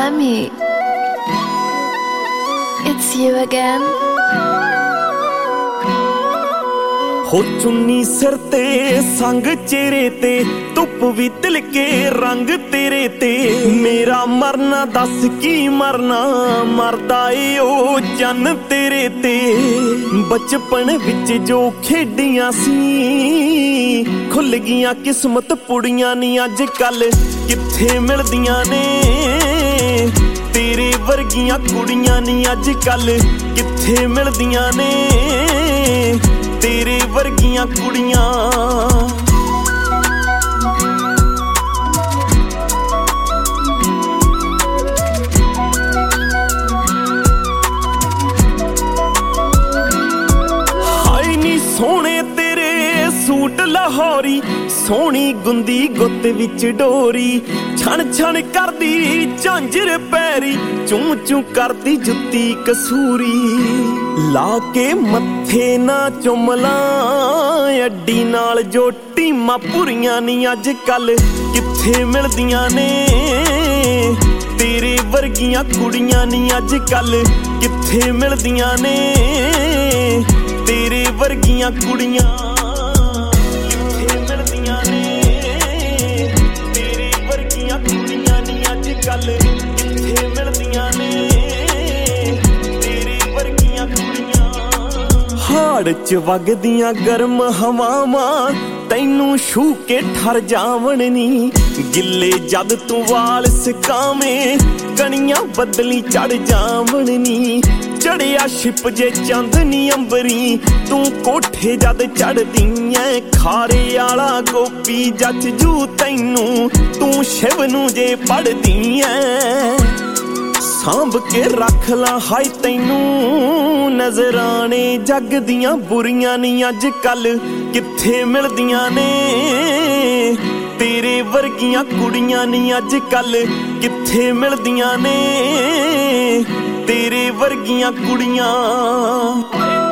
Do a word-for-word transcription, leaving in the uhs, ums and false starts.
Lemmy, it's you again. हो चुन्नी सिर ते संग चेहरे ते धुप भी तिलके रंग तेरे ते मेरा मरना दस की मरना मरदा ए ओ चन्न तेरे ते बचपन विच जो खेडियां सी खुल गियां किस्मत पुड़ियां नी अज कल कित्थे मिलदियां ने तेरे वर्गियां कुड़ियां नी अज कल कित्थे मिलदियां ने तेरे वर्गियां कुड़ियां हाय नी सोहणे तेरे सूट लाहौरी सोहनी गुंदी गुत्त विच डोरी छण छण करदी झांजर पैरी चूं चूं करदी जुत्ती कसूरी ला के मत्थे ना चुमला अड्डी नाल जो टीमां पुरियां नी अज कल कित्थे मिलदियां ने तेरे वर्गियां कुड़ियां नी अज कल कित्थे मिलदियां ने तेरे वर्गियां कुड़ियां कित्थे मिलदियां ने तेरे वर्गियां कुड़ियां नी अज कल कित्थे मिलदियां ने हाड़ च वगदियां गर्म हवावां तैनू छू के ठर जावण नी गिले जद तू वाल सिकावें कणियां बदली चढ़ जावण नी चढ़िया छिप जे चंद नी अंबरी तू कोठे जद चढ़दी ऐ खारे आला गोपी जच जू तैनू तू शिव नू जे पढ़दी ऐ सांभ के रख ला हाय तैनू नजराने जग दियां बुरियां नी अज कल कित्थे मिलदियां ने तेरे वर्गियां कुड़ियां नी अज कल कित्थे मिलदियां ने तेरे वर्गियां कुड़ियां।